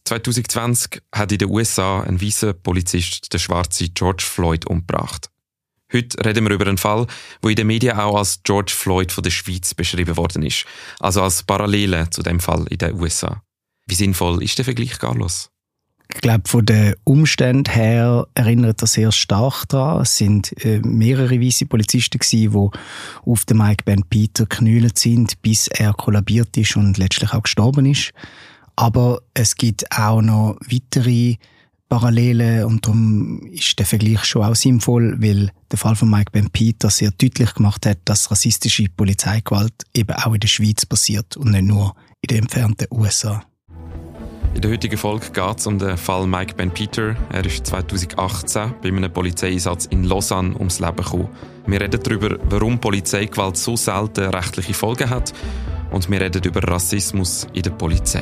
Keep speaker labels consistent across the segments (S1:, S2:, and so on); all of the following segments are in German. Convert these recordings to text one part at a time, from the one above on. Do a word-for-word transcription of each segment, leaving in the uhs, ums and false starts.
S1: zwanzig zwanzig hat in den U S A ein weißer Polizist den schwarzen George Floyd umgebracht. Heute reden wir über einen Fall, der in den Medien auch als George Floyd von der Schweiz beschrieben worden ist. Also als Parallele zu dem Fall in den U S A. Wie sinnvoll ist der Vergleich, Carlos?
S2: Ich glaube, von den Umständen her erinnert er sehr stark daran. Es sind äh, mehrere weiße Polizisten gewesen, die auf den Mike Ben Peter geknüllt sind, bis er kollabiert ist und letztlich auch gestorben ist. Aber es gibt auch noch weitere Parallelen und darum ist der Vergleich schon auch sinnvoll, weil der Fall von Mike Ben Peter sehr deutlich gemacht hat, dass rassistische Polizeigewalt eben auch in der Schweiz passiert und nicht nur in den entfernten U S A.
S1: In der heutigen Folge geht es um den Fall Mike Ben Peter. Er ist zwanzig achtzehn bei einem Polizeieinsatz in Lausanne ums Leben gekommen. Wir reden darüber, warum Polizeigewalt so selten rechtliche Folgen hat, und wir reden über Rassismus in der Polizei.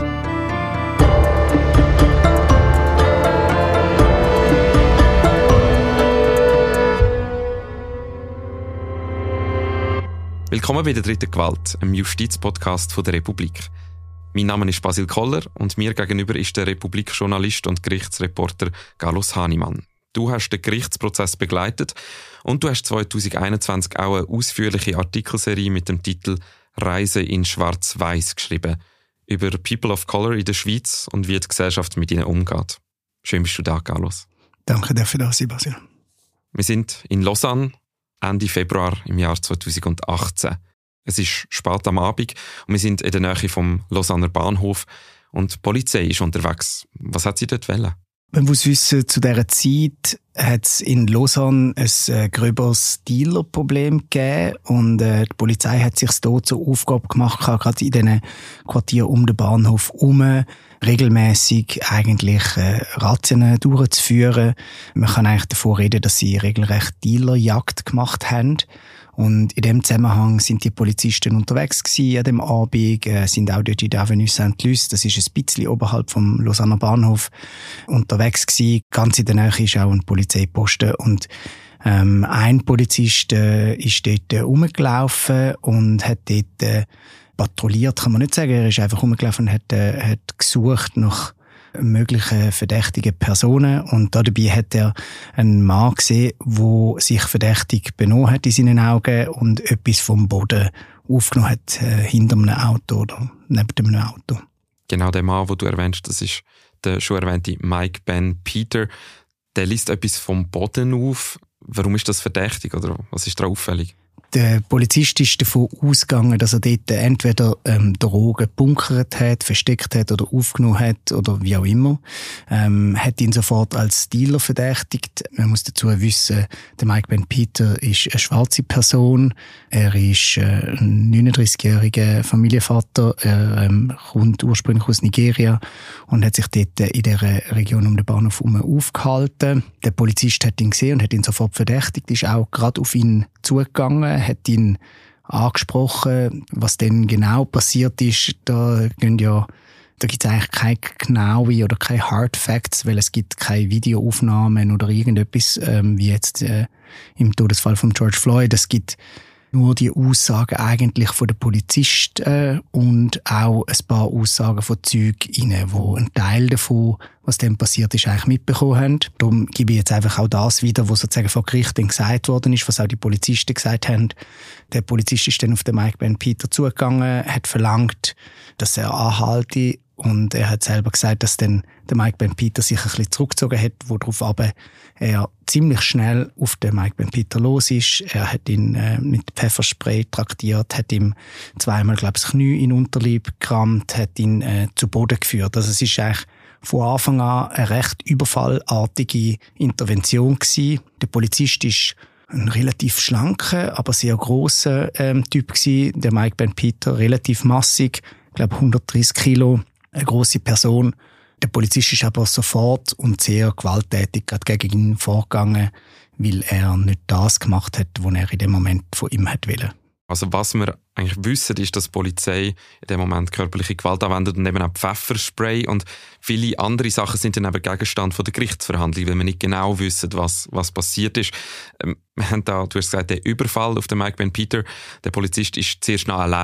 S1: Willkommen bei der dritten Gewalt, einem Justizpodcast von der Republik. Mein Name ist Basil Koller und mir gegenüber ist der Republik-Journalist und Gerichtsreporter Carlos Hahnemann. Du hast den Gerichtsprozess begleitet und du hast zwanzig einundzwanzig auch eine ausführliche Artikelserie mit dem Titel «Reise in Schwarz-Weiß» geschrieben, über People of Color in der Schweiz und wie die Gesellschaft mit ihnen umgeht. Schön bist du da, Carlos.
S2: Danke dafür, dass Sie da sind, Basil.
S1: Wir sind in Lausanne, Ende Februar im Jahr zwanzig achtzehn. Es ist spät am Abend und wir sind in der Nähe vom Lausanner Bahnhof und die Polizei ist unterwegs. Was hat sie dort wollen?
S2: Man muss wissen, zu dieser Zeit hat es in Lausanne ein äh, gröberes Dealer-Problem gegeben und äh, die Polizei hat sich dort zur Aufgabe gemacht, gerade in diesen Quartieren um den Bahnhof herum regelmäßig eigentlich äh, Razzien durchzuführen. Man kann eigentlich davon reden, dass sie regelrecht Dealerjagd gemacht haben. Und in dem Zusammenhang sind die Polizisten unterwegs gewesen an dem Abend, äh, sind auch dort in der Avenue Saint-Luce, das ist ein bisschen oberhalb vom Lausanner Bahnhof, unterwegs gewesen. Ganz in der Nähe ist auch ein Polizeiposten und ähm, ein Polizist äh, ist dort äh, rumgelaufen und hat dort äh, patrouilliert, kann man nicht sagen, er ist einfach rumgelaufen und hat, äh, hat gesucht nach mögliche verdächtige Personen und dabei hat er einen Mann gesehen, der sich verdächtig benommen hat in seinen Augen und etwas vom Boden aufgenommen hat, äh, hinter einem Auto oder neben einem Auto.
S1: Genau, der Mann, den du erwähnst, das ist der schon erwähnte Mike Ben Peter. Der liest etwas vom Boden auf. Warum ist das verdächtig oder was ist da auffällig?
S2: Der Polizist ist davon ausgegangen, dass er dort entweder ähm, Drogen gebunkert hat, versteckt hat oder aufgenommen hat oder wie auch immer. Ähm, hat ihn sofort als Dealer verdächtigt. Man muss dazu wissen, der Mike Ben Peter ist eine schwarze Person. Er ist äh, ein neununddreißigjähriger Familienvater. Er ähm, kommt ursprünglich aus Nigeria und hat sich dort in der Region um den Bahnhof herum aufgehalten. Der Polizist hat ihn gesehen und hat ihn sofort verdächtigt, ist auch gerade auf ihn zugegangen, hat ihn angesprochen. Was denn genau passiert ist, da gehen ja, da gibt es eigentlich keine genaue oder keine Hard Facts, weil es gibt keine Videoaufnahmen oder irgendetwas, ähm, wie jetzt äh, im Todesfall von George Floyd. Es gibt nur die Aussagen eigentlich von den Polizisten äh, und auch ein paar Aussagen von Zeugen, wo ein Teil davon, was dem passiert ist, eigentlich mitbekommen haben. Darum gebe ich jetzt einfach auch das wieder, was sozusagen vor Gericht gesagt worden ist, was auch die Polizisten gesagt haben. Der Polizist ist dann auf den Mike Ben Peter zugegangen, hat verlangt, dass er anhalte. Und er hat selber gesagt, dass dann der Mike Ben Peter sich ein bisschen zurückgezogen hat, worauf aber er ziemlich schnell auf den Mike Ben Peter los ist. Er hat ihn äh, mit Pfefferspray traktiert, hat ihm zweimal, glaube ich, das Knie in den Unterleib gerammt, hat ihn äh, zu Boden geführt. Also es ist eigentlich von Anfang an eine recht überfallartige Intervention gewesen. Der Polizist ist ein relativ schlanker, aber sehr grosser ähm, Typ gewesen. Der Mike Ben Peter relativ massig, ich glaube hundertdreissig Kilo. Eine grosse Person. Der Polizist ist aber sofort und sehr gewalttätig gerade gegen ihn vorgegangen, weil er nicht das gemacht hat, was er in dem Moment von ihm hat wollen.
S1: Also was wir eigentlich wissen, ist, dass die Polizei in dem Moment körperliche Gewalt anwendet und eben auch Pfefferspray. Und viele andere Sachen sind dann eben Gegenstand von der Gerichtsverhandlung, weil wir nicht genau wissen, was, was passiert ist. Ähm, wir haben da, du hast gesagt, der Überfall auf den Mike Ben Peter. Der Polizist ist zuerst noch allein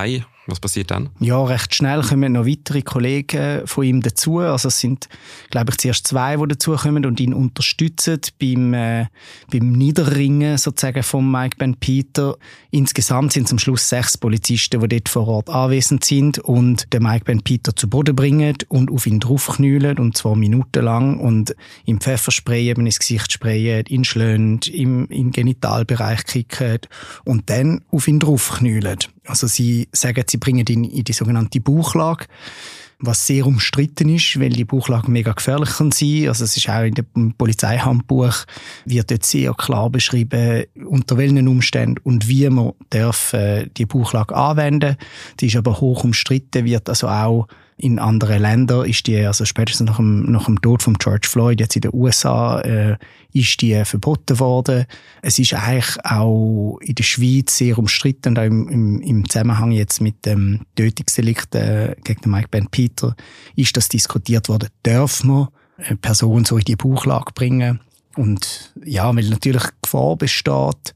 S1: Was passiert dann?
S2: Ja, recht schnell kommen noch weitere Kollegen von ihm dazu. Also es sind, glaube ich, zuerst zwei, die dazukommen und ihn unterstützen beim, äh, beim Niederringen sozusagen von Mike Ben Peter. Insgesamt sind es am Schluss sechs Polizisten, die dort vor Ort anwesend sind und den Mike Ben Peter zu Boden bringen und auf ihn draufknüllen, und zwar minutenlang, und ihm Pfefferspray eben ins Gesicht sprayen, ihn schlönen, im, im Genitalbereich kicken und dann auf ihn draufknüllen. Also sie sagen, sie bringen ihn in die sogenannte Bauchlage, was sehr umstritten ist, weil die Bauchlage mega gefährlich kann sein. Also es ist auch in dem Polizeihandbuch wird dort sehr klar beschrieben, unter welchen Umständen und wie man darf äh, die Bauchlage anwenden. Die ist aber hoch umstritten, wird also auch in anderen Ländern ist die, also spätestens nach dem, nach dem Tod von George Floyd, jetzt in den U S A, äh, ist die verboten worden. Es ist eigentlich auch in der Schweiz sehr umstritten, und auch im, im, im Zusammenhang jetzt mit dem Tötungsdelikt äh, gegen den Mike Ben Peter ist das diskutiert worden. Darf man eine Person so in die Bauchlage bringen? Und ja, weil natürlich die Gefahr besteht,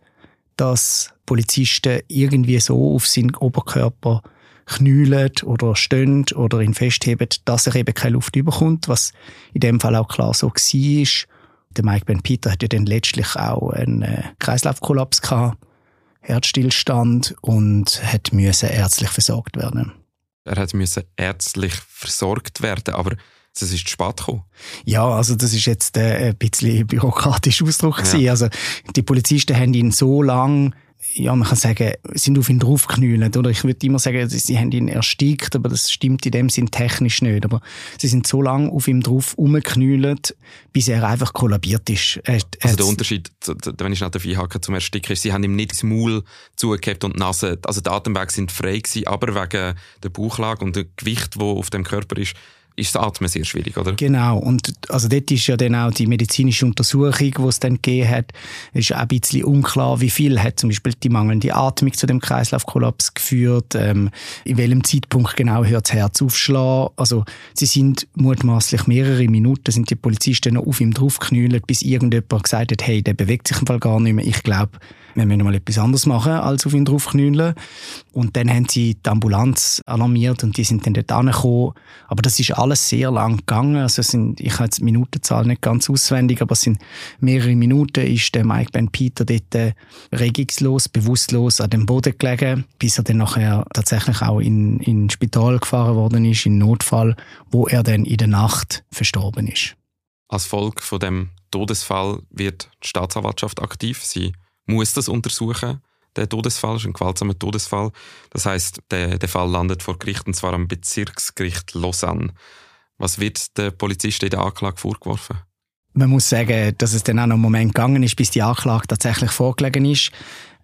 S2: dass Polizisten irgendwie so auf seinen Oberkörper knüllen oder stehen oder ihn festheben, dass er eben keine Luft überkommt, was in dem Fall auch klar so war. Der Mike Ben Peter hat ja dann letztlich auch einen äh, Kreislaufkollaps gehabt, Herzstillstand, und hat müssen ärztlich versorgt werden.
S1: Er hat müssen ärztlich versorgt werden, aber es ist zu spät gekommen.
S2: Ja, also das ist jetzt äh, ein bisschen bürokratischer Ausdruck gewesen. Ja. Also die Polizisten haben ihn so lange, ja, man kann sagen, sind auf ihn draufgeknüllt, oder? Ich würde immer sagen, sie haben ihn erstickt, aber das stimmt in dem Sinn technisch nicht. Aber sie sind so lange auf ihm drauf rumgeknüllt, bis er einfach kollabiert ist. Er,
S1: also der Unterschied, wenn ich schnell einhaken zum Ersticken, ist, sie haben ihm nicht das Maul zugehabt und die Nase, also die Atemwege sind frei gewesen, aber wegen der Bauchlage und dem Gewicht, das auf dem Körper ist, ist das Atmen sehr schwierig, oder?
S2: Genau. Und also dort ist ja dann auch die medizinische Untersuchung, die es dann gegeben hat, ist auch ein bisschen unklar, wie viel hat zum Beispiel die mangelnde Atmung zu dem Kreislaufkollaps geführt, ähm, in welchem Zeitpunkt genau hört das Herz aufschlagen. Also sie sind mutmaßlich mehrere Minuten, sind die Polizisten noch auf ihm draufgeknüllt, bis irgendjemand gesagt hat, hey, der bewegt sich im Fall gar nicht mehr. Ich glaube, wir müssen mal etwas anderes machen, als auf ihn draufknüllen. Und dann haben sie die Ambulanz alarmiert und die sind dann dort angekommen. Aber das ist alles sehr lang gegangen. Also es sind, ich habe jetzt die Minutenzahl nicht ganz auswendig, aber es sind mehrere Minuten ist der Mike Ben Peter dort äh, regungslos, bewusstlos an dem Boden gelegen, bis er dann nachher tatsächlich auch in, in das Spital gefahren worden ist, in Notfall, wo er dann in der Nacht verstorben ist.
S1: Als Folge von dem Todesfall wird die Staatsanwaltschaft aktiv. Sie muss das untersuchen. Der Todesfall ist ein gewaltsamer Todesfall. Das heisst, der, der Fall landet vor Gericht, und zwar am Bezirksgericht Lausanne. Was wird den Polizisten in der Anklage vorgeworfen?
S2: Man muss sagen, dass es dann auch noch einen Moment gegangen ist, bis die Anklage tatsächlich vorgelegen ist.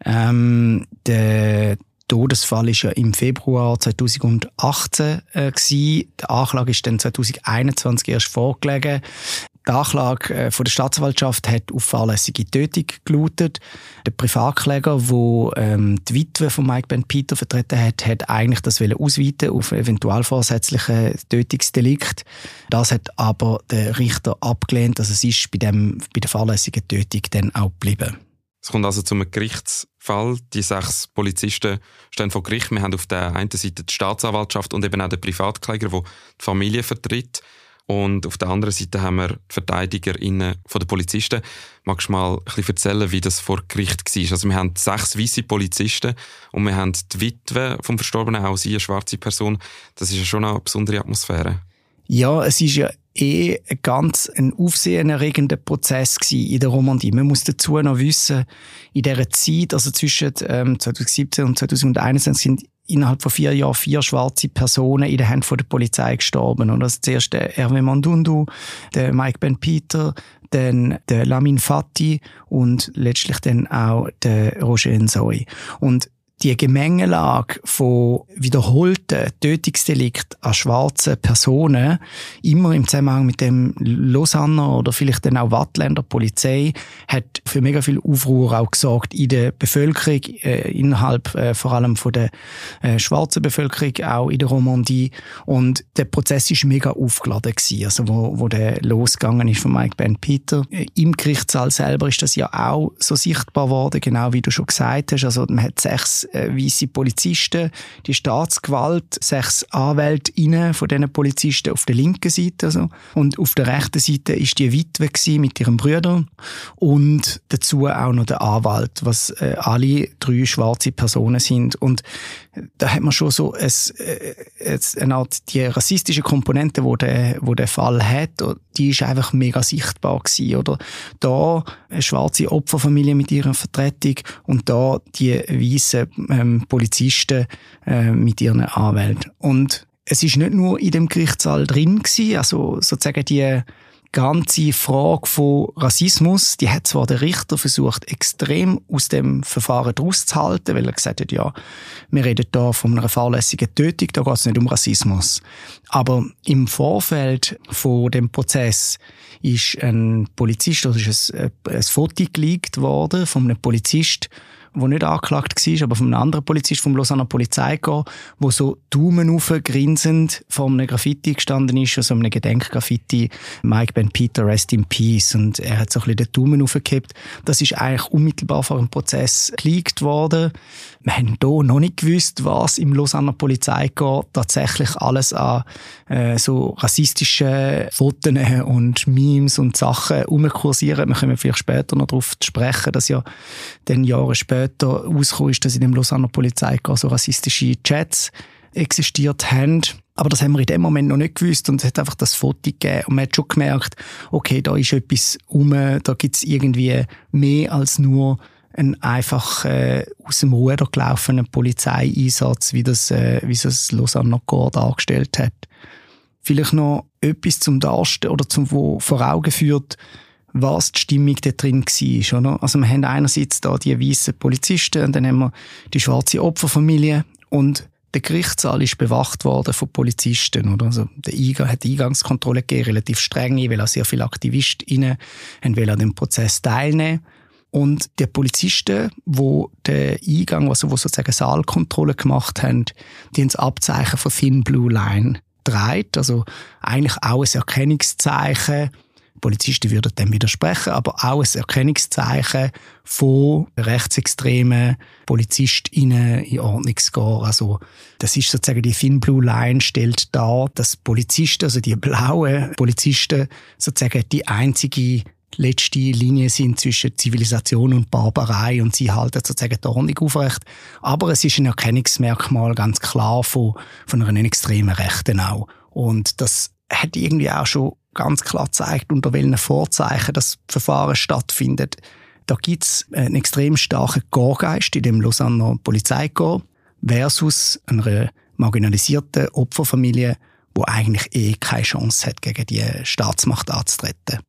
S2: Ähm, der Todesfall ist ja im Februar zweitausendachtzehn äh, gewesen. Die Anklage ist dann zweitausendeinundzwanzig erst vorgelegen. Die Anklage äh, von der Staatsanwaltschaft hat auf fahrlässige Tötung gelautet. Der Privatkläger, der ähm, die Witwe von Mike Ben Peter vertreten hat, hat eigentlich das ausweiten auf eventualvorsätzliche Tötungsdelikt. Das hat aber der Richter abgelehnt. Also es ist bei, dem, bei der fahrlässigen Tötung dann auch geblieben.
S1: Es kommt also zu einem Gerichtsfall. Die sechs Polizisten stehen vor Gericht. Wir haben auf der einen Seite die Staatsanwaltschaft und eben auch den Privatkläger, der die Familie vertritt. Und auf der anderen Seite haben wir die VerteidigerInnen von den Polizisten. Magst du mal ein bisschen erzählen, wie das vor Gericht war? Also wir haben sechs weisse Polizisten und wir haben die Witwe vom Verstorbenen, auch sie, eine schwarze Person. Das ist ja schon eine besondere Atmosphäre.
S2: Ja, es ist ja eh ein ganz ein aufsehenerregender Prozess gewesen in der Romandie. Man muss dazu noch wissen, in dieser Zeit, also zwischen ähm, zweitausendsiebzehn und zweitausendeinundzwanzig, sind innerhalb von vier Jahren vier schwarze Personen in den Händen der Polizei gestorben. Und das zuerst der Hervé Mandundu, der Mike Ben Peter, dann der Lamin Fati und letztlich dann auch der Roger Nzoui. Und die Gemengelage von wiederholten Tötungsdelikten an schwarzen Personen, immer im Zusammenhang mit dem Lausanner oder vielleicht dann auch Wattländer Polizei, hat für mega viel Aufruhr auch gesorgt in der Bevölkerung, äh, innerhalb äh, vor allem von der äh, schwarzen Bevölkerung, auch in der Romandie. Und der Prozess ist mega aufgeladen gewesen, also wo, wo der losgegangen ist von Mike Ben Peter. Äh, Im Gerichtssaal selber ist das ja auch so sichtbar geworden, genau wie du schon gesagt hast. Also man hat sechs äh, weisse Polizisten, die Staatsgewalt, sechs Anwältinnen von diesen Polizisten auf der linken Seite. Also. Und auf der rechten Seite ist die Witwe mit ihrem Bruder und dazu auch noch der Anwalt, was äh, alle drei schwarze Personen sind. Und da hat man schon so ein, äh, eine Art, die rassistische Komponente, die der, wo der Fall hat, die ist einfach mega sichtbar gewesen, oder? Da eine schwarze Opferfamilie mit ihrer Vertretung und da die weißen ähm, Polizisten äh, mit ihren Anwälten. Und es ist nicht nur in dem Gerichtssaal drin gewesen, also sozusagen die ganze Frage von Rassismus, die hat zwar der Richter versucht, extrem aus dem Verfahren draus zu halten, weil er gesagt hat, ja, wir reden da von einer fahrlässigen Tötung, da geht es nicht um Rassismus. Aber im Vorfeld von dem Prozess ist ein Polizist, oder ist ein, ein Foto geleakt worden von einem Polizist, der nicht angeklagt war, aber von einem anderen Polizist vom Lausanner Polizeikorps, der so Daumen rauf grinsend vor einem Graffiti gestanden ist, also einem Gedenkgraffiti, Mike Ben Peter, Rest in Peace. Und er hat so ein bisschen den Daumen raufgehebt. Das ist eigentlich unmittelbar vor dem Prozess geleakt worden. Wir haben hier noch nicht gewusst, was im Lausanner Polizeikorps tatsächlich alles an äh, so rassistischen Fotos und Memes und Sachen rumkursieren. Wir können vielleicht später noch darauf sprechen, dass ja dann Jahre später rausgekommen ist, dass in dem Lausanner Polizeikorps so rassistische Chats existiert haben. Aber das haben wir in dem Moment noch nicht gewusst und es hat einfach das Foto gegeben und man hat schon gemerkt, okay, da ist etwas rum, da gibt es irgendwie mehr als nur ein einfach äh, aus dem Ruder gelaufener Polizeieinsatz, wie das, äh, wie das Lausanner Korps dargestellt hat. Vielleicht noch etwas zum Darstellen oder zum, wo vor Augen führt, was die Stimmung da drin war. Oder? Also wir haben einerseits da die weißen Polizisten und dann haben wir die schwarze Opferfamilie und der Gerichtssaal ist bewacht worden von Polizisten. Oder? Also der Eingang hat die Eingangskontrolle gegeben, relativ streng, weil auch sehr viele AktivistInnen haben an dem Prozess teilnehmen. Und die Polizisten, die den Eingang, also die sozusagen Saalkontrolle gemacht haben, die haben das Abzeichen von Thin Blue Line getragen. Also eigentlich auch ein Erkennungszeichen. Polizisten würden dem widersprechen, aber auch ein Erkennungszeichen von rechtsextremen PolizistInnen in Ordnungsgehör. Also, das ist sozusagen die Thin Blue Line, stellt dar, dass Polizisten, also die blauen Polizisten, sozusagen die einzige letzte Linie sind zwischen Zivilisation und Barbarei und sie halten sozusagen die Ordnung aufrecht. Aber es ist ein Erkennungsmerkmal ganz klar von, von einer extremen Rechten auch. Und das hat irgendwie auch schon ganz klar gezeigt, unter welchen Vorzeichen das Verfahren stattfindet. Da gibt es einen extrem starken Korpsgeist in dem Lausanner Polizeikorps versus einer marginalisierten Opferfamilie, die eigentlich eh keine Chance hat, gegen die Staatsmacht anzutreten.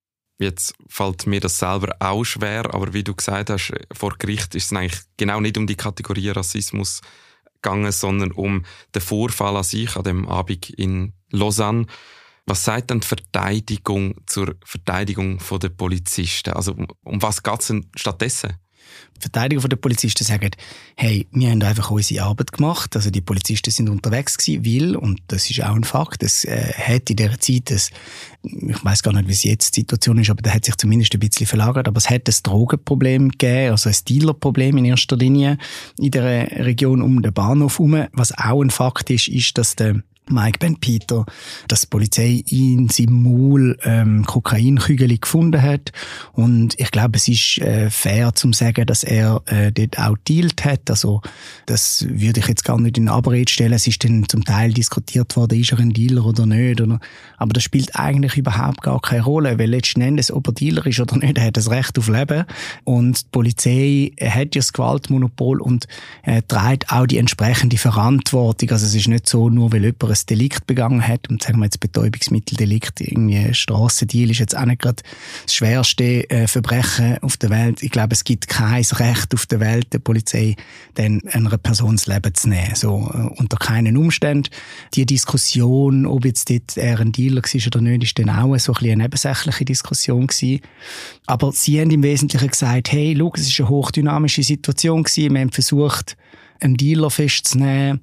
S1: Jetzt fällt mir das selber auch schwer, aber wie du gesagt hast, vor Gericht ist es eigentlich genau nicht um die Kategorie Rassismus gegangen, sondern um den Vorfall an sich, an dem Abend in Lausanne. Was sagt denn die Verteidigung zur Verteidigung der Polizisten? Also um was geht es denn stattdessen?
S2: Die Verteidiger der Polizisten sagen, hey, wir haben einfach unsere Arbeit gemacht. Also die Polizisten sind unterwegs gewesen, weil, und das ist auch ein Fakt, es äh, hat in dieser Zeit, das, ich weiss gar nicht, wie es jetzt die Situation ist, aber da hat sich zumindest ein bisschen verlagert, aber es hat ein Drogenproblem gegeben, also ein Dealerproblem in erster Linie in der Region um den Bahnhof herum. Was auch ein Fakt ist, ist, dass der Mike Ben Peter, dass die Polizei in seinem Maul ähm, Kokainkügel gefunden hat. Und ich glaube, es ist äh, fair zu sagen, dass er äh, dort auch dealt hat. Also das würde ich jetzt gar nicht in Abrede stellen. Es ist dann zum Teil diskutiert worden, ist er ein Dealer oder nicht. Oder? Aber das spielt eigentlich überhaupt gar keine Rolle, weil letzten Endes, ob er Dealer ist oder nicht, er hat das Recht auf Leben. Und die Polizei hat ja das Gewaltmonopol und äh, trägt auch die entsprechende Verantwortung. Also es ist nicht so, nur weil jemand ein Delikt begangen hat, und sagen wir jetzt Betäubungsmitteldelikt, irgendwie Strassendeal ist jetzt auch nicht gerade das schwerste äh, Verbrechen auf der Welt. Ich glaube, es gibt kein Recht auf der Welt, der Polizei dann einer Person das Leben zu nehmen. So, äh, unter keinen Umständen. Die Diskussion, ob jetzt dort er ein Dealer war oder nicht, ist dann auch so ein bisschen eine nebensächliche Diskussion gewesen. Aber sie haben im Wesentlichen gesagt, hey, schau, es ist eine hochdynamische Situation gewesen. Wir haben versucht, einen Dealer festzunehmen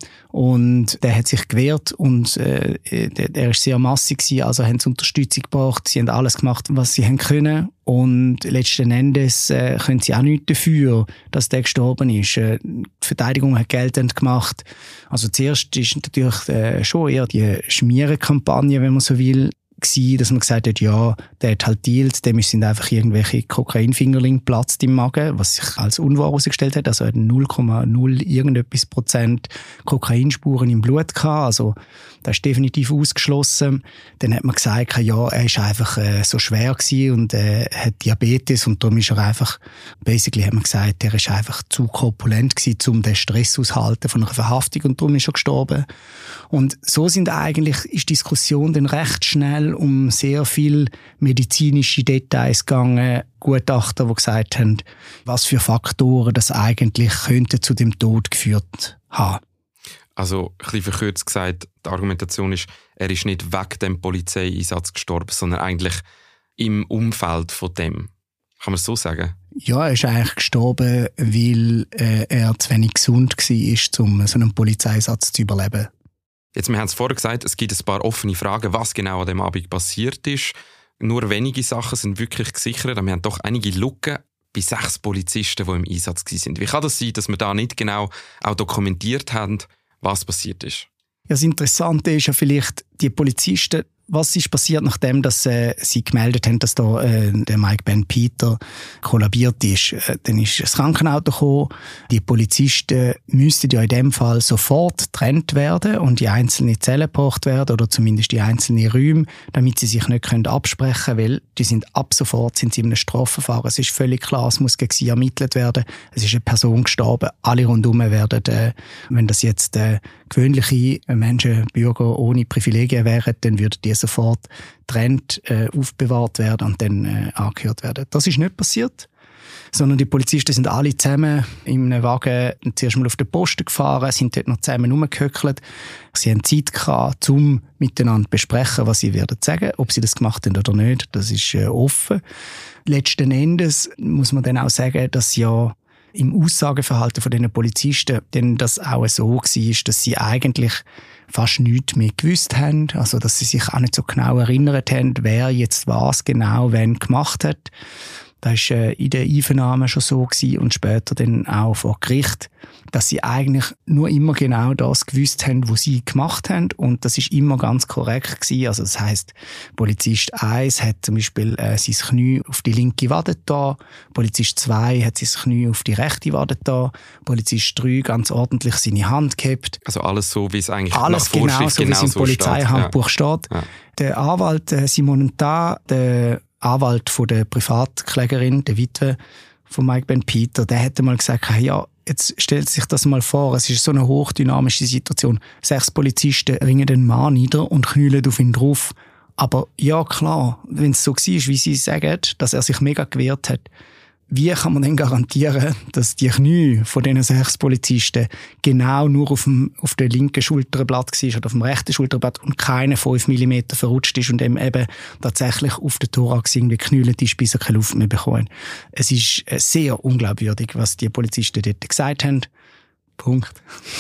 S2: und der hat sich gewehrt und äh, er ist sehr massig gewesen, also haben sie Unterstützung gebracht, sie haben alles gemacht, was sie haben können und letzten Endes äh, können sie auch nichts dafür, dass der gestorben ist. Äh, die Verteidigung hat geltend gemacht. Also zuerst ist natürlich äh, schon eher die Schmierenkampagne, wenn man so will, gewesen, dass man gesagt hat, ja, der hat halt dealt, dem sind einfach irgendwelche Kokainfingerlinge geplatzt im Magen, was sich als unwahr herausgestellt hat. Also er hat null Komma null irgendetwas Prozent Kokainspuren im Blut gehabt. Also das ist definitiv ausgeschlossen. Dann hat man gesagt, ja, er ist einfach äh, so schwer gewesen und äh, hat Diabetes und darum ist er einfach, basically hat man gesagt, er ist einfach zu korpulent gewesen, um den Stress auszuhalten von einer Verhaftung und darum ist er gestorben. Und so sind eigentlich, ist die Diskussion dann recht schnell um sehr viel medizinische Details gegangen. Gutachter, die gesagt haben, was für Faktoren das eigentlich könnte zu dem Tod geführt haben.
S1: Also, ein bisschen verkürzt gesagt, die Argumentation ist, er ist nicht wegen dem Polizeieinsatz gestorben, sondern eigentlich im Umfeld von dem. Kann man es so sagen?
S2: Ja, er ist eigentlich gestorben, weil äh, er zu wenig gesund war, um so einen Polizeieinsatz zu überleben.
S1: Jetzt, wir haben es vorher gesagt, es gibt ein paar offene Fragen, was genau an dem Abend passiert ist. Nur wenige Sachen sind wirklich gesichert. Wir haben doch einige Lücken bei sechs Polizisten, die im Einsatz waren. Wie kann das sein, dass wir da nicht genau auch dokumentiert haben, was passiert ist?
S2: Ja, das Interessante ist ja vielleicht, die Polizisten, was ist passiert, nachdem dass, äh, sie gemeldet haben, dass da, äh, der Mike Ben Peter kollabiert ist. Äh, dann ist das Krankenauto gekommen. Die Polizisten müssten ja in dem Fall sofort getrennt werden und die einzelnen Zellen gebracht werden oder zumindest die einzelnen Räume, damit sie sich nicht können absprechen können, weil die sind ab sofort sind sie in einem Strafverfahren. Es ist völlig klar, es muss gegen sie ermittelt werden. Es ist eine Person gestorben. Alle rundherum werden, äh, wenn das jetzt äh, gewöhnliche Menschen, Bürger ohne Privilegien wären, dann würden die sofort getrennt äh, aufbewahrt werden und dann äh, angehört werden. Das ist nicht passiert, sondern die Polizisten sind alle zusammen in einem Wagen zuerst mal auf den Posten gefahren, sind dort noch zusammen rumgehöckelt. Sie haben Zeit gehabt, um miteinander zu besprechen, was sie werden sagen, ob sie das gemacht haben oder nicht. Das ist äh, offen. Letzten Endes muss man dann auch sagen, dass ja im Aussageverhalten von diesen Polizisten denn das auch so war, dass sie eigentlich fast nichts mehr gewusst haben, also dass sie sich auch nicht so genau erinnert haben, wer jetzt was genau wann gemacht hat. Das war äh, in der Einvernahme schon so gewesen und später dann auch vor Gericht, dass sie eigentlich nur immer genau das gewusst haben, was sie gemacht haben und das ist immer ganz korrekt gewesen. Also das heisst, Polizist eins hat zum Beispiel äh, sein Knie auf die linke Wade da, Polizist zwei hat sein Knie auf die rechte Wade da, Polizist drei ganz ordentlich seine Hand gehabt.
S1: Also alles so, wie es eigentlich
S2: alles
S1: nach Vorschrift
S2: genau so, wie es im
S1: so
S2: Polizeihandbuch
S1: steht. Ja.
S2: steht.
S1: Ja.
S2: Der Anwalt äh, Simon Tar, der Anwalt von der Privatklägerin, der Witwe von Mike Ben Peter, der hätte mal gesagt, ja, jetzt stellt sich das mal vor, es ist so eine hochdynamische Situation. Sechs Polizisten ringen den Mann nieder und knüllen auf ihn drauf. Aber ja, klar, wenn es so war, wie sie sagen, dass er sich mega gewehrt hat, wie kann man denn garantieren, dass die Knie von diesen sechs Polizisten genau nur auf dem, auf der linken Schulterblatt war oder auf dem rechten Schulterblatt und keine fünf Millimeter verrutscht ist und eben tatsächlich auf den Thorax irgendwie geknüllt ist, bis er keine Luft mehr bekommen. Es ist sehr unglaubwürdig, was die Polizisten dort gesagt haben. Punkt.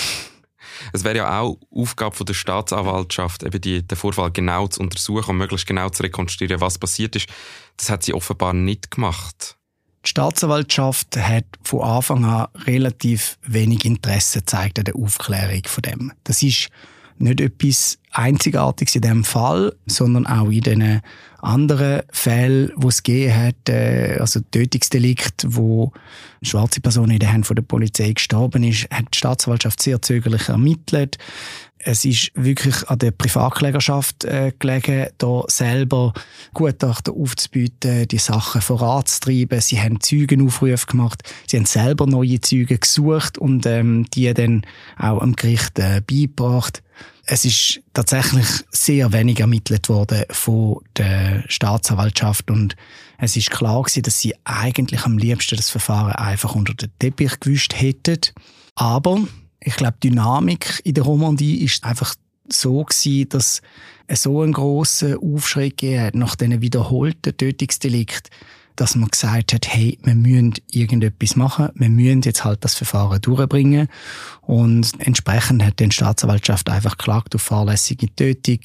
S1: Es wäre ja auch Aufgabe von der Staatsanwaltschaft, eben die, den Vorfall genau zu untersuchen und möglichst genau zu rekonstruieren, was passiert ist. Das hat sie offenbar nicht gemacht.
S2: Die Staatsanwaltschaft hat von Anfang an relativ wenig Interesse gezeigt an der Aufklärung von dem. Das ist nicht etwas Einzigartiges in diesem Fall, sondern auch in den anderen Fällen, die es gegeben hat, also Tötungsdelikt, wo eine schwarze Person in den Händen der Polizei gestorben ist, hat die Staatsanwaltschaft sehr zögerlich ermittelt. Es ist wirklich an der Privatklägerschaft äh, gelegen, da selber Gutachten aufzubieten, die Sachen voranzutreiben. Sie haben Zeugenaufrufe gemacht, sie haben selber neue Zeugen gesucht und ähm, die dann auch am Gericht äh, beigebracht. Es ist tatsächlich sehr wenig ermittelt worden von der Staatsanwaltschaft und es ist klar gewesen, dass sie eigentlich am liebsten das Verfahren einfach unter den Teppich gewischt hätten. Aber ich glaube, die Dynamik in der Romandie ist einfach so gewesen, dass es so einen grossen Aufschrei gegeben hat nach diesen wiederholten Tötungsdelikten, dass man gesagt hat, hey, wir müssen irgendetwas machen, wir müssen jetzt halt das Verfahren durchbringen. Und entsprechend hat die Staatsanwaltschaft einfach geklagt auf fahrlässige Tötung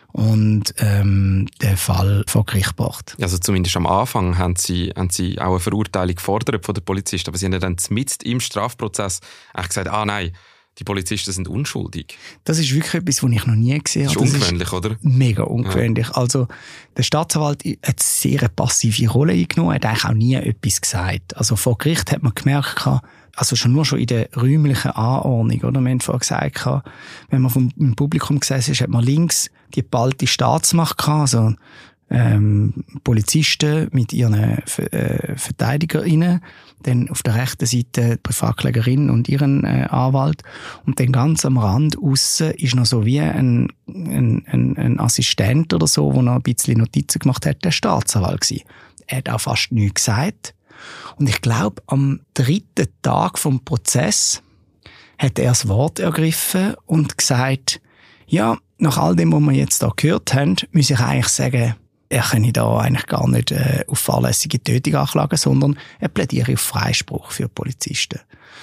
S2: und ähm, den Fall vor Gericht gebracht.
S1: Also zumindest am Anfang haben sie, haben sie auch eine Verurteilung gefordert von den Polizisten, aber sie haben dann mitten im Strafprozess eigentlich gesagt, ah nein, die Polizisten sind unschuldig.
S2: Das ist wirklich etwas, was ich noch nie gesehen habe.
S1: Das ist ungewöhnlich, das ist oder?
S2: Mega ungewöhnlich. Ja. Also der Staatsanwalt hat sehr eine passive Rolle eingenommen, hat eigentlich auch nie etwas gesagt. Also vor Gericht hat man gemerkt, also schon nur schon in der räumlichen Anordnung, oder? Wir haben vorhin gesagt, wenn man vom im Publikum gesessen ist, hat man links die geballte Staatsmacht gehabt, also ähm, Polizisten mit ihren äh, VerteidigerInnen, dann auf der rechten Seite die Privatklägerin und ihren äh, Anwalt und dann ganz am Rand aussen ist noch so wie ein, ein, ein, ein Assistent oder so, der noch ein bisschen Notizen gemacht hat, der Staatsanwalt gewesen. Er hat auch fast nichts gesagt. Und ich glaube, am dritten Tag vom Prozess hat er das Wort ergriffen und gesagt, ja, nach all dem, was wir jetzt da gehört haben, muss ich eigentlich sagen, er könne da eigentlich gar nicht äh, auf fahrlässige Tötung anklagen, sondern er plädiere auf Freispruch für Polizisten.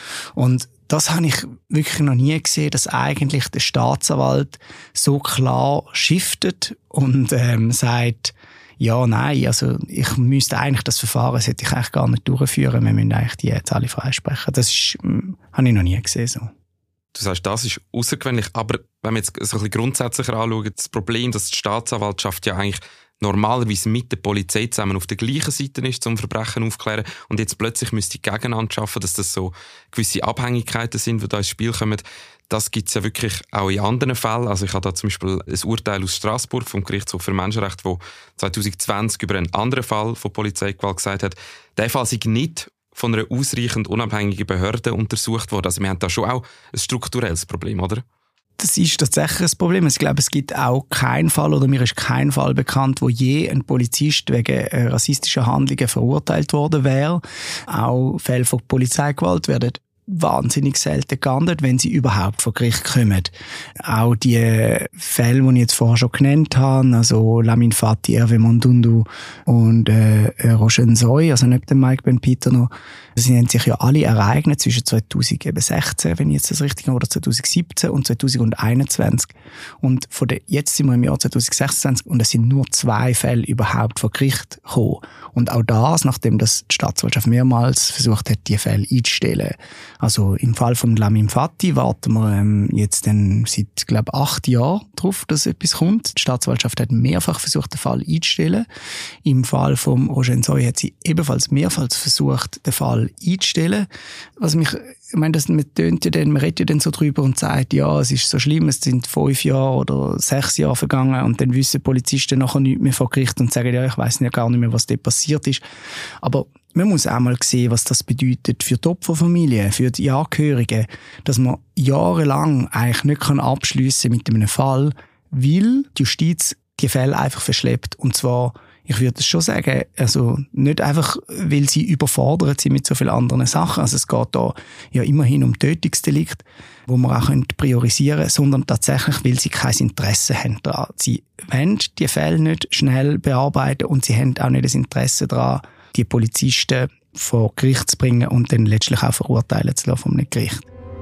S2: Und das habe ich wirklich noch nie gesehen, dass eigentlich der Staatsanwalt so klar shiftet und ähm, sagt, ja, nein, also ich müsste eigentlich das Verfahren sollte ich eigentlich gar nicht durchführen, wir müssen eigentlich die jetzt alle freisprechen. Das ist, ähm, habe ich noch nie gesehen so.
S1: Du sagst, das ist außergewöhnlich, aber wenn wir jetzt so ein bisschen grundsätzlicher anschauen, das Problem, dass die Staatsanwaltschaft ja eigentlich normalerweise mit der Polizei zusammen auf der gleichen Seite ist, zum Verbrechen aufklären und jetzt plötzlich müsste die Gegeneinander schaffen, dass das so gewisse Abhängigkeiten sind, die da ins Spiel kommen. Das gibt es ja wirklich auch in anderen Fällen. Also ich habe da zum Beispiel ein Urteil aus Straßburg vom Gerichtshof für Menschenrechte, wo zwanzig zwanzig über einen anderen Fall von Polizeigewalt gesagt hat, der Fall sei nicht von einer ausreichend unabhängigen Behörde untersucht worden. Also wir haben da schon auch ein strukturelles Problem, oder?
S2: Das ist tatsächlich ein Problem. Ich glaube, es gibt auch keinen Fall, oder mir ist kein Fall bekannt, wo je ein Polizist wegen rassistischer Handlungen verurteilt worden wäre. Auch Fälle von Polizeigewalt werden wahnsinnig selten geahndet, wenn sie überhaupt vor Gericht kommen. Auch die Fälle, die ich jetzt vorher schon genannt habe, also Lamin Fati, Hervé Mondundu und äh, Roger Nsoy, also nicht der Mike Ben Peter noch, sie haben sich ja alle ereignet zwischen zweitausendsechzehn, wenn ich jetzt das richtig habe, oder zweitausendsiebzehn und zweitausendeinundzwanzig. Und von der, jetzt sind wir im Jahr zweitausendsechsundzwanzig und es sind nur zwei Fälle überhaupt vor Gericht gekommen. Und auch das, nachdem das die Staatsanwaltschaft mehrmals versucht hat, die Fälle einzustellen. Also im Fall von Lamin Fati warten wir ähm, jetzt dann seit, glaube ich, acht Jahren darauf, dass etwas kommt. Die Staatsanwaltschaft hat mehrfach versucht, den Fall einzustellen. Im Fall von Roger Nsoy hat sie ebenfalls mehrfach versucht, den Fall einzustellen. Was mich, ich meine, das, man tönt ja dann, man redet ja dann so drüber und sagt, ja, es ist so schlimm, es sind fünf Jahre oder sechs Jahre vergangen und dann wissen Polizisten nachher nichts mehr vor Gericht und sagen, ja, ich weiss ja gar nicht mehr, was dort passiert ist. Aber man muss auch mal sehen, was das bedeutet für die Opferfamilie, für die Angehörigen, dass man jahrelang eigentlich nicht abschliessen kann mit einem Fall, weil die Justiz die Fälle einfach verschleppt. Und zwar, ich würde es schon sagen, also nicht einfach, weil sie überfordert sind mit so vielen anderen Sachen. Also es geht da ja immerhin um Tötungsdelikt, wo man auch priorisieren können, sondern tatsächlich, weil sie kein Interesse haben daran. Sie wollen die Fälle nicht schnell bearbeiten und sie haben auch nicht das Interesse daran, die Polizisten vor Gericht zu bringen und dann letztlich auch verurteilen zu lassen vom Gericht.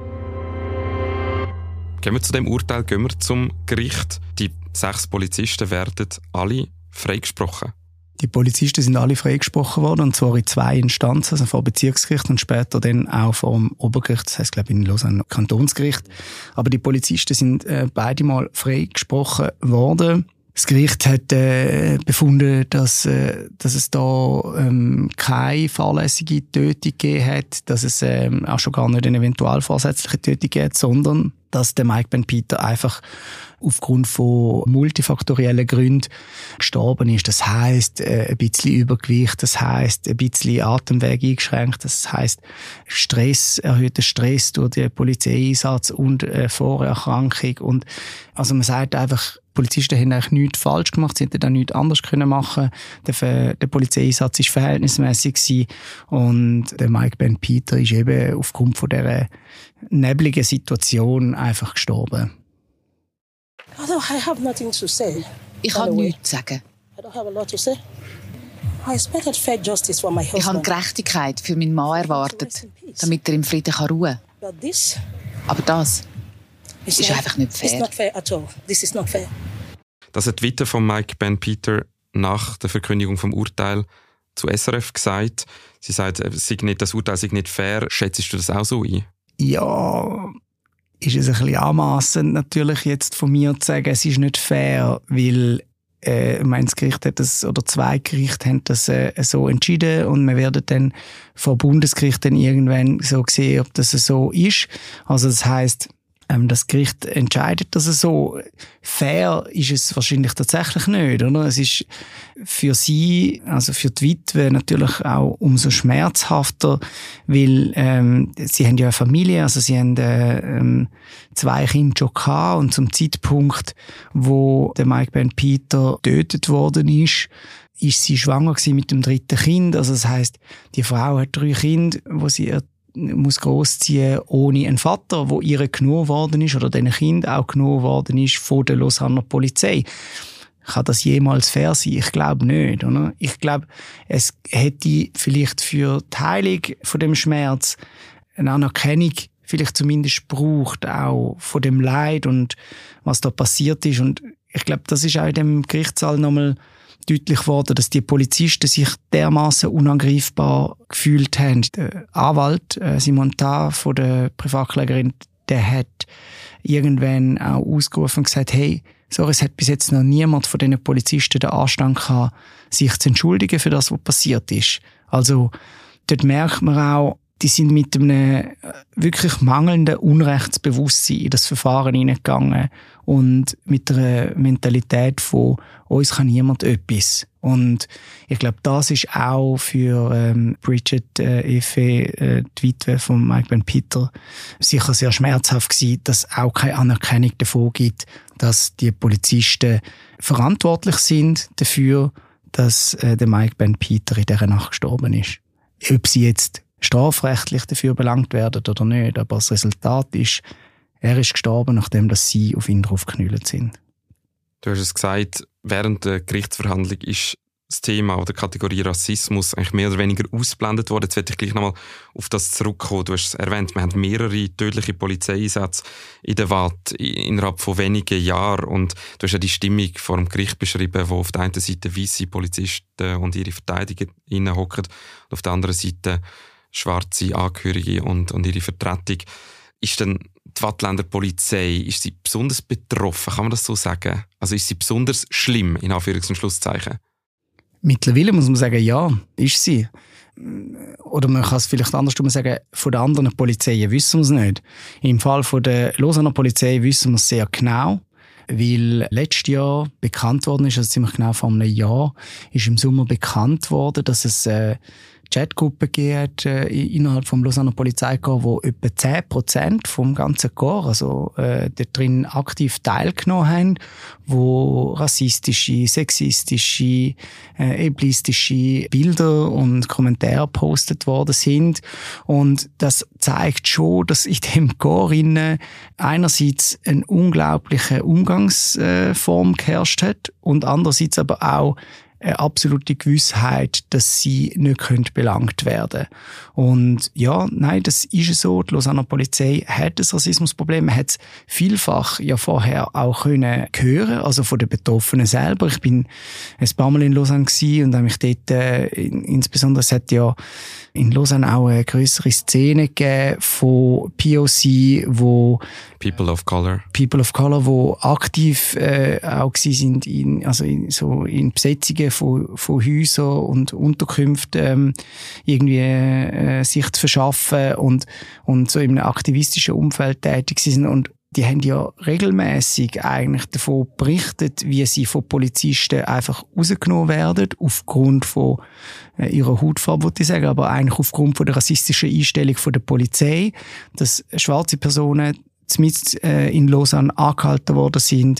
S1: Gehen wir zu dem Urteil, gehen wir zum Gericht. Die sechs Polizisten werden alle freigesprochen.
S2: Die Polizisten sind alle freigesprochen worden, und zwar in zwei Instanzen, also vor dem Bezirksgericht und später dann auch vor dem Obergericht, das heisst, glaube ich, in Lausanne Kantonsgericht. Aber die Polizisten sind äh, beide mal freigesprochen worden. Das Gericht hat äh, befunden, dass, äh, dass es da ähm, keine fahrlässige Tötung gegeben hat, dass es ähm, auch schon gar nicht eine eventualvorsätzliche Tötung gibt, sondern dass der Mike Ben Peter einfach aufgrund von multifaktoriellen Gründen gestorben ist. Das heisst, äh, ein bisschen Übergewicht, das heisst, ein bisschen Atemweg eingeschränkt, das heisst, Stress, erhöhter Stress durch den Polizeieinsatz und äh, Vorerkrankung. Und also man sagt einfach, die Polizisten haben eigentlich nichts falsch gemacht, sie hätten da nichts anders können machen. Der, der Polizeieinsatz war verhältnismäßig gewesen. Und der Mike Ben Peter ist eben aufgrund von dieser nebligen Situation einfach gestorben.
S3: I have nothing to say.
S4: Ich habe nichts zu sagen.
S3: I don't have a lot to say. Ich habe Gerechtigkeit für meinen Mann erwartet, damit er im Frieden ruhen kann. Aber das ist einfach nicht fair.
S1: Das hat die Witwe von Mike Ben Peter nach der Verkündigung vom Urteil zu S R F gesagt. Sie sagt, das Urteil sei nicht fair. Schätzt du das auch so ein?
S2: Ja, ist es ein bisschen anmassend natürlich jetzt von mir zu sagen, es ist nicht fair, weil äh, mein Gericht hat das, oder zwei Gerichte haben das äh, so entschieden und wir werden dann vor Bundesgericht dann irgendwann so sehen, ob das so ist. Also das heisst, ähm, das Gericht entscheidet das so. Fair ist es wahrscheinlich tatsächlich nicht, oder? Es ist für sie, also für die Witwe natürlich auch umso schmerzhafter, weil ähm, sie haben ja eine Familie, also sie haben äh, ähm, zwei Kinder schon gehabt und zum Zeitpunkt, wo der Mike Ben Peter getötet worden ist, ist sie schwanger gewesen mit dem dritten Kind. Also das heisst, die Frau hat drei Kinder, wo sie muss großziehen ohne einen Vater, wo ihr genommen worden ist oder diesen Kind auch genommen worden ist von der Lausanner Polizei. Kann das jemals fair sein? Ich glaube nicht, oder? Ich glaube, es hätte vielleicht für die Heilung von dem Schmerz eine Anerkennung vielleicht zumindest braucht, auch von dem Leid und was da passiert ist. Und ich glaube, das ist auch in dem Gerichtssaal nochmal deutlich geworden, dass die Polizisten sich dermaßen unangreifbar gefühlt haben. Der Anwalt äh, Simon Tah von der Privatklägerin, der hat irgendwann auch ausgerufen und gesagt, hey, sorry, es hat bis jetzt noch niemand von diesen Polizisten den Anstand gehabt, sich zu entschuldigen für das, was passiert ist. Also dort merkt man auch, die sind mit einem wirklich mangelnden Unrechtsbewusstsein in das Verfahren hineingegangen und mit einer Mentalität von uns kann niemand etwas. Und ich glaube, das ist auch für ähm, Bridget äh, Efe, äh, die Witwe von Mike Ben Peter, sicher sehr schmerzhaft gewesen, dass auch keine Anerkennung davon gibt, dass die Polizisten verantwortlich sind dafür, dass äh, der Mike Ben Peter in dieser Nacht gestorben ist. Ob sie jetzt strafrechtlich dafür belangt werden oder nicht, aber das Resultat ist, er ist gestorben, nachdem dass sie auf ihn draufgeknüllt sind.
S1: Du hast es gesagt, während der Gerichtsverhandlung ist das Thema oder die Kategorie Rassismus eigentlich mehr oder weniger ausgeblendet worden. Jetzt werde ich gleich nochmal auf das zurückkommen. Du hast es erwähnt, wir haben mehrere tödliche Polizeieinsätze in der Waadt innerhalb von wenigen Jahren und du hast ja die Stimmung vor dem Gericht beschrieben, wo auf der einen Seite weisse Polizisten und ihre Verteidigerinnen hocken und auf der anderen Seite schwarze Angehörige und, und ihre Vertretung. Ist denn die Waadtländer Polizei, ist sie besonders betroffen, kann man das so sagen? Also ist sie besonders schlimm, in Anführungs- und Schlusszeichen?
S2: Mittlerweile muss man sagen, ja, ist sie. Oder man kann es vielleicht andersrum sagen, von den anderen Polizeien wissen wir es nicht. Im Fall von der Lausanner Polizei wissen wir es sehr genau, weil letztes Jahr bekannt worden ist, also ziemlich genau vor einem Jahr, ist im Sommer bekannt worden, dass es äh, Chatgruppen gibt äh, innerhalb vom Lausanner Polizeikorps, wo etwa zehn Prozent vom ganzen Korps, also äh, dort drin aktiv teilgenommen haben, wo rassistische, sexistische, äh, ableistische Bilder und Kommentare gepostet worden sind. Und das zeigt schon, dass in dem Korps innen einerseits eine unglaubliche Umgangsform geherrscht hat und andererseits aber auch eine absolute Gewissheit, dass sie nicht belangt werden können. Und ja, nein, das ist so. Die Lausanner Polizei hat das Rassismusproblem. Man hat es vielfach ja vorher auch können hören, also von den Betroffenen selber. Ich bin ein paar Mal in Lausanne gewesen und habe mich dort, äh, insbesondere es hat ja in Lausanne auch eine grössere Szene gegeben von P O C, wo
S1: People of Color.
S2: People of Color, wo aktiv äh, auch gewesen sind in, also in, so in Besetzungen von, von Häusern und Unterkünften ähm, irgendwie äh, sich zu verschaffen und, und so in einem aktivistischen Umfeld tätig sind. Und die haben ja regelmäßig eigentlich davon berichtet, wie sie von Polizisten einfach rausgenommen werden, aufgrund von äh, ihrer Hautfarbe, würde ich sagen, aber eigentlich aufgrund von der rassistischen Einstellung von der Polizei, dass schwarze Personen zumindest äh, in Lausanne angehalten worden sind,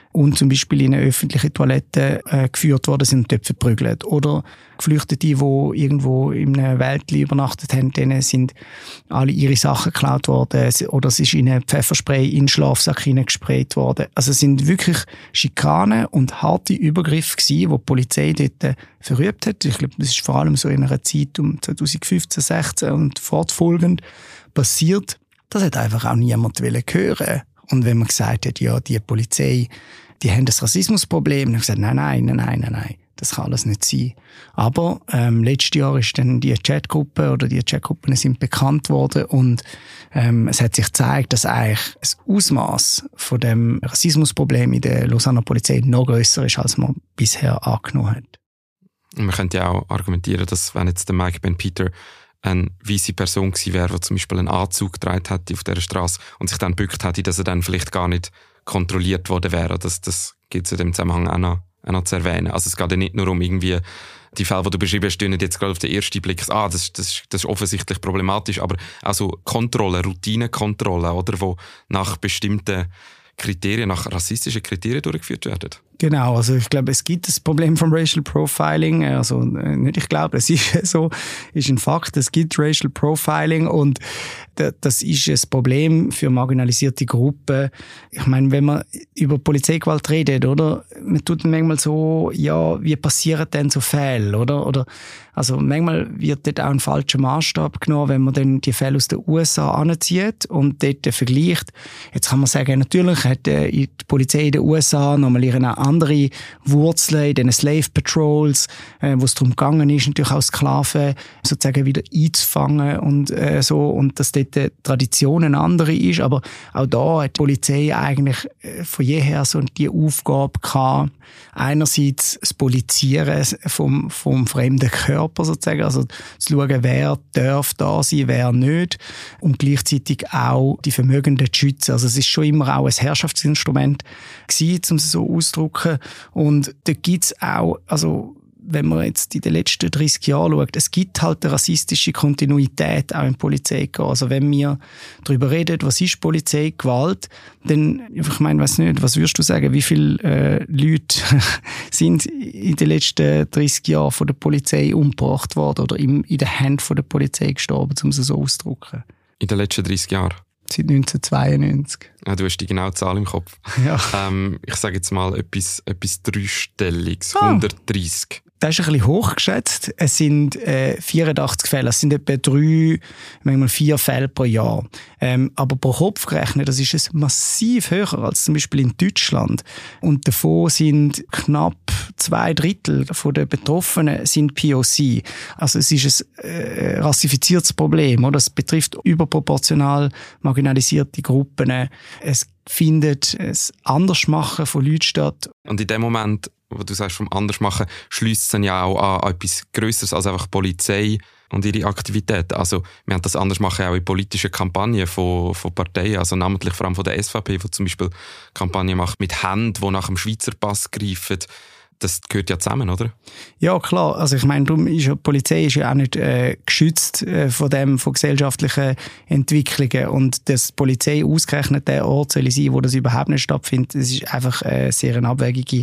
S2: und zum Beispiel in eine öffentliche Toilette äh, geführt worden sind und dort verprügelt. Oder Geflüchtete, die irgendwo in einem Wäldli übernachtet haben, denen sind alle ihre Sachen geklaut worden oder es ist ihnen Pfefferspray in den Schlafsack hineingesprayt worden. Also es sind wirklich Schikanen und harte Übergriffe gewesen, die die Polizei dort verübt hat. Ich glaube, das ist vor allem so in einer Zeit um zwanzig fünfzehn, sechzehn und fortfolgend passiert. Das hat einfach auch niemand hören. Und wenn man gesagt hat, ja, die Polizei, die haben das Rassismusproblem, dann haben gesagt, nein, nein, nein, nein, nein, nein, das kann alles nicht sein. Aber ähm, letztes Jahr ist dann die Chatgruppe oder die Chatgruppen sind bekannt worden und ähm, es hat sich gezeigt, dass eigentlich das Ausmaß von dem Rassismusproblem in der Lausanner Polizei noch grösser ist, als man bisher angenommen hat.
S1: Und man könnte ja auch argumentieren, dass wenn jetzt der Mike Ben Peter eine weisse Person gewesen wäre, die zum Beispiel einen Anzug getragen hätte auf dieser Straße und sich dann gebückt hätte, dass er dann vielleicht gar nicht kontrolliert worden wäre. Das, das gilt es in dem Zusammenhang auch noch, auch noch zu erwähnen. Also es geht ja nicht nur um irgendwie die Fälle, die du beschrieben hast, stehen jetzt gerade auf den ersten Blick, ah, das, das, das ist offensichtlich problematisch, aber auch so Kontrollen, Routinekontrollen, oder, wo nach bestimmten Kriterien, nach rassistischen Kriterien durchgeführt werden.
S2: Genau, also ich glaube, es gibt das Problem vom Racial Profiling, also nicht ich glaube, es ist so, ist ein Fakt, es gibt Racial Profiling und das ist ein Problem für marginalisierte Gruppen. Ich meine, wenn man über Polizeigewalt redet, oder, man tut manchmal so, ja, wie passieren denn so Fälle, oder, oder, also manchmal wird dort auch ein falscher Maßstab genommen, wenn man dann die Fälle aus den U S A anzieht und dort vergleicht. Jetzt kann man sagen, natürlich hat die Polizei in den U S A nochmal ihre andere Wurzeln in den Slave Patrols, äh, wo es darum gegangen ist, natürlich auch Sklaven sozusagen wieder einzufangen und äh, so, und dass dort die Tradition eine andere ist, aber auch da hat die Polizei eigentlich äh, von jeher so die Aufgabe gehabt, einerseits das Polizieren vom, vom fremden Körper sozusagen, also zu schauen, wer darf da sein, wer nicht, und gleichzeitig auch die Vermögenden zu schützen. Also es ist schon immer auch ein Herrschaftsinstrument gewesen, um es so auszudrücken. Und da gibt's auch, also wenn man jetzt in den letzten dreißig Jahren schaut, es gibt halt eine rassistische Kontinuität auch in Polizei. Also wenn wir darüber reden, was ist Polizeigewalt, dann, ich meine, weiss nicht, was würdest du sagen, wie viele äh, Leute sind in den letzten dreißig Jahren von der Polizei umgebracht worden oder in, in den Händen von der Polizei gestorben, um es so auszudrücken?
S1: In den letzten dreißig Jahren?
S2: Seit neunzehnhundertzweiundneunzig.
S1: Ja, du hast die genaue Zahl im Kopf.
S2: Ja.
S1: Ähm, ich sage jetzt mal etwas, etwas Dreistelliges,
S2: ah.
S1: hundertdreissig.
S2: Das ist ein bisschen hochgeschätzt. Es sind äh, vierundachtzig Fälle. Es sind etwa drei, manchmal vier Fälle pro Jahr. Ähm, aber pro Kopf gerechnet, das ist es massiv höher als zum Beispiel in Deutschland. Und davon sind knapp zwei Drittel von den Betroffenen sind P O C. Also es ist ein äh, rassifiziertes Problem, oder? Es betrifft überproportional marginalisierte Gruppen. Es findet ein Andersmachen von Leuten statt.
S1: Und in dem Moment, wo du sagst, vom Andersmachen, schliesst es dann ja auch an etwas Grösseres als einfach Polizei und ihre Aktivitäten. Also, wir haben das Andersmachen auch in politischen Kampagnen von, von Parteien, also namentlich vor allem von der S V P, die zum Beispiel Kampagnen macht mit Händen, die nach dem Schweizer Pass greifen. Das gehört ja zusammen, oder?
S2: Ja, klar. Also ich meine, darum ist ja, die Polizei ist ja auch nicht äh, geschützt äh, von dem, von gesellschaftlichen Entwicklungen. Und dass die Polizei ausgerechnet der Ort soll sein, wo das überhaupt nicht stattfindet, das ist einfach eine sehr eine abwegige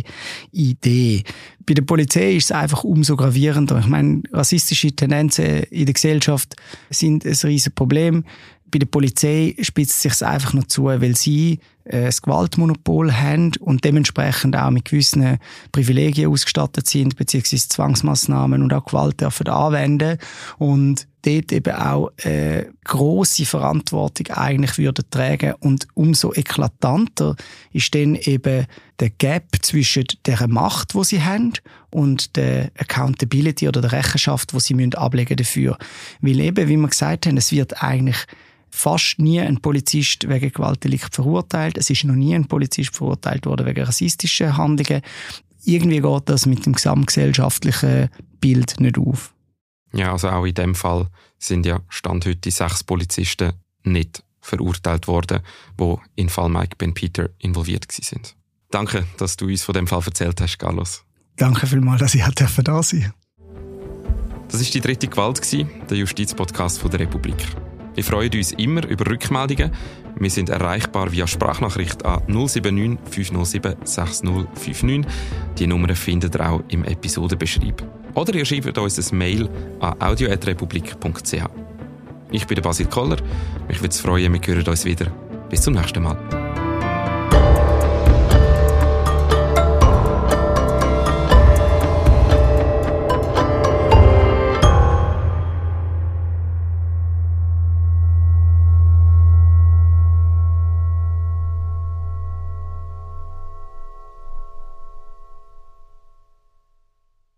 S2: Idee. Bei der Polizei ist es einfach umso gravierender. Ich meine, rassistische Tendenzen in der Gesellschaft sind ein riesen Problem. Bei der Polizei spitzt sich es einfach noch zu, weil sie äh, das Gewaltmonopol haben und dementsprechend auch mit gewissen Privilegien ausgestattet sind, beziehungsweise Zwangsmaßnahmen und auch Gewalt dürfen anwenden und dort eben auch äh, grosse Verantwortung eigentlich würden tragen. Und umso eklatanter ist dann eben der Gap zwischen der Macht, die sie haben, und der Accountability oder der Rechenschaft, die sie müssen ablegen dafür. Weil eben, wie wir gesagt haben, es wird eigentlich fast nie ein Polizist wegen Gewaltdelikt verurteilt. Es ist noch nie ein Polizist verurteilt worden wegen rassistischen Handlungen. Irgendwie geht das mit dem gesamtgesellschaftlichen Bild nicht auf.
S1: Ja, also auch in dem Fall sind ja Stand heute sechs Polizisten nicht verurteilt worden, die im Fall Mike Ben Peter involviert waren. Danke, dass du uns von dem Fall erzählt hast, Carlos.
S2: Danke vielmals, dass ich da sein durfte.
S1: Das war die dritte Gewalt, der Justizpodcast von der Republik. Wir freuen uns immer über Rückmeldungen. Wir sind erreichbar via Sprachnachricht an null sieben neun fünf null sieben sechs null fünf neun. Die Nummer findet ihr auch im Episodenbeschreib. Oder ihr schreibt uns ein Mail an audio at republik punkt c h. Ich bin der Basil Koller. Mich würde es freuen, wir hören uns wieder. Bis zum nächsten Mal.